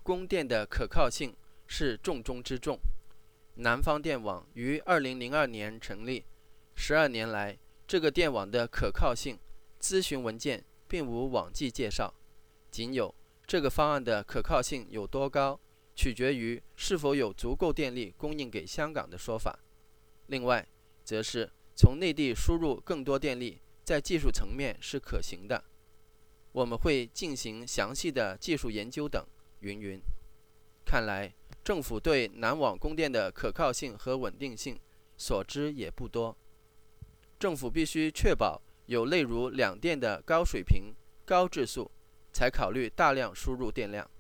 供电的可靠性是重中之重。南方电网于2002年成立，12年来，这个电网的可靠性咨询文件并无网际介绍，仅有这个方案的可靠性有多高，取决于是否有足够电力供应给香港的说法。另外，则是从内地输入更多电力，在技术层面是可行的。我们会进行详细的技术研究等，云云。看来，政府对南网供电的可靠性和稳定性所知也不多。政府必须确保有类如两电的高水平、高质素，才考虑大量输入电量。